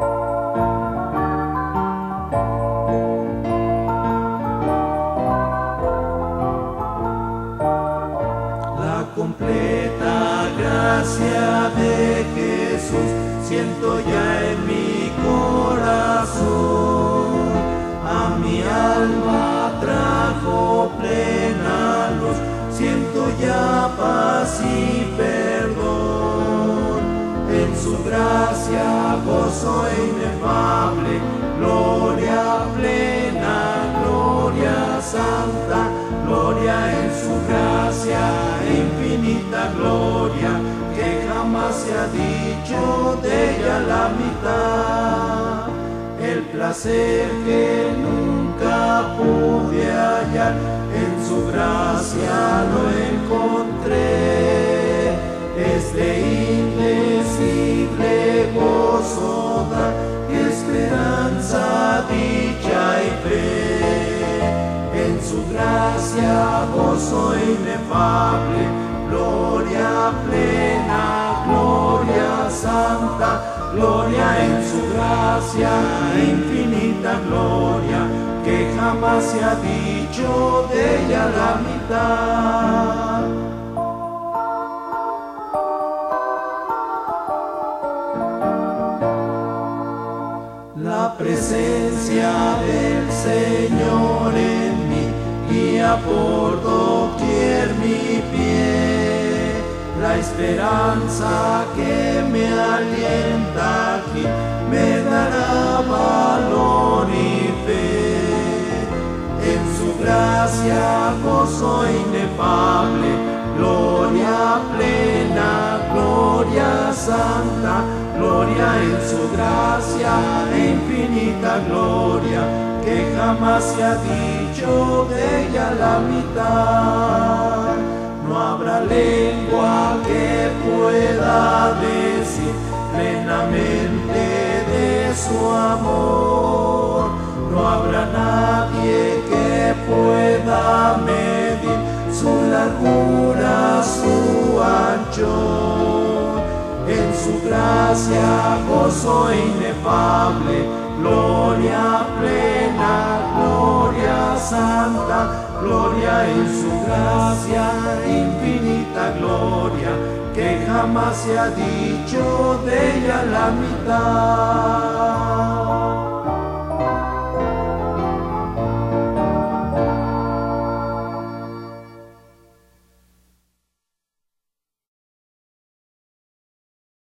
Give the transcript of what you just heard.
La completa gracia de Jesús siento ya en mi corazón. A mi alma trajo plena luz, siento ya paz y perdón. En su gracia gozo inefable, gloria plena, gloria santa, gloria en su gracia, infinita gloria, que jamás se ha dicho de ella la mitad. El placer que nunca pude hallar, en su gracia lo encontré. Es de indecible gozo dar, esperanza, dicha y fe. En su gracia gozo inefable, gloria plena, gloria santa, gloria en su gracia, infinita gloria, que jamás se ha dicho de ella la mitad. La presencia del Señor en mí guía por doquier mi pie. La esperanza que me alienta aquí me dará valor y fe. En su gracia gozo inefable, gloria plena, gloria santa, gloria en su gracia, infinita gloria, que jamás se ha dicho de ella la mitad. No habrá lengua que pueda decir plenamente de su amor. No habrá nadie que pueda medir su largura, su ancho. En su gracia gozo inefable, gloria plena, gloria santa, gloria en su gracia, infinita gloria, que jamás se ha dicho de ella la mitad.